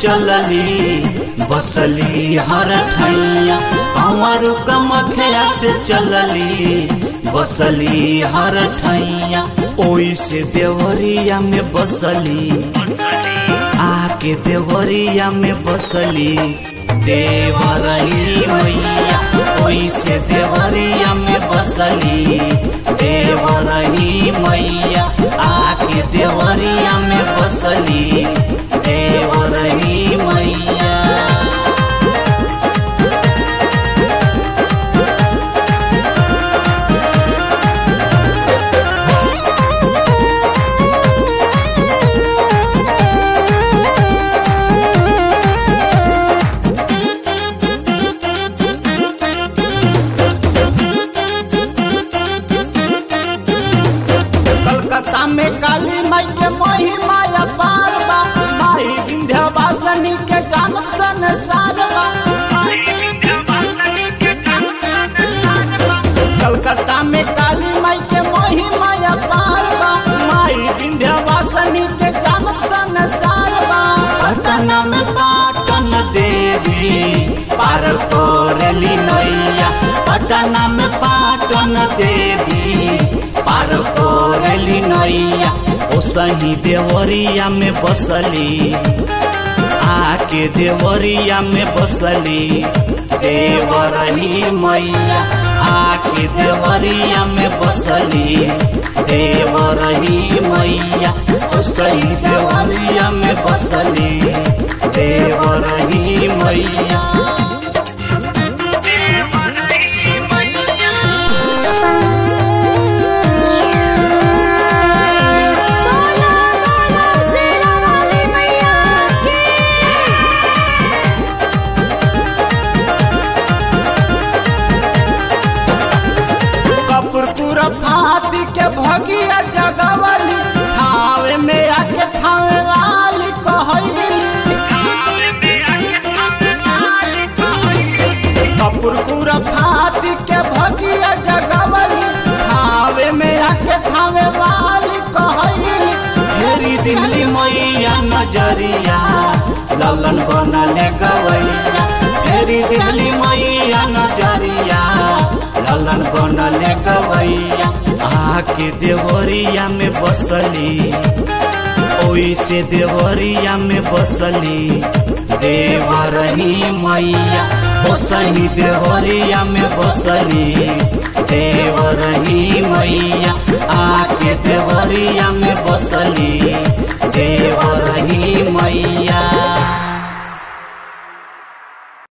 चलली बसली हर ठैया कंवर कमखिया से चलली बसली हर ठैया ओई से देवरिया में बसली आके देवरिया में बसली देवरही मैया ओई से देवरिया में बसली देवरही मैया आके देवरिया में बसली देवरही मैया। कलकत्ता में काली माई के महिमा अपार बा माई विंध्यवासिनी के जानत संसार बा कलकत्ता में काली माई के महिमा अपार बा माई विंध्यवासिनी के जानत संसार बा। पटना में पाटन देवी पार कोरली नैया पटना में पाटन देवी पार कोरली नैया ओ सही देवरिया में बसली आके देवरिया में बसली देवरही मैया आके देवरिया में बसली देवरही मैया ओ सही देवरिया में बसली देवरही मैया। हाथी के भगिया जगवली थावे में आके थावे वाली कपूरपुर हाथी के भगिया जगवली थावे में आके थावे वाली मेरी दिल्ली मैया नजरिया ललन बनले गवैया मेरी दिल्ली मैया नजरिया ललन बनले गवैया आके देवरिया में बसली ओई से देवरिया में बसली देवरही मैया ओ सही देवरिया में बसली देवरही मैया आके देवरिया में बसली देवरही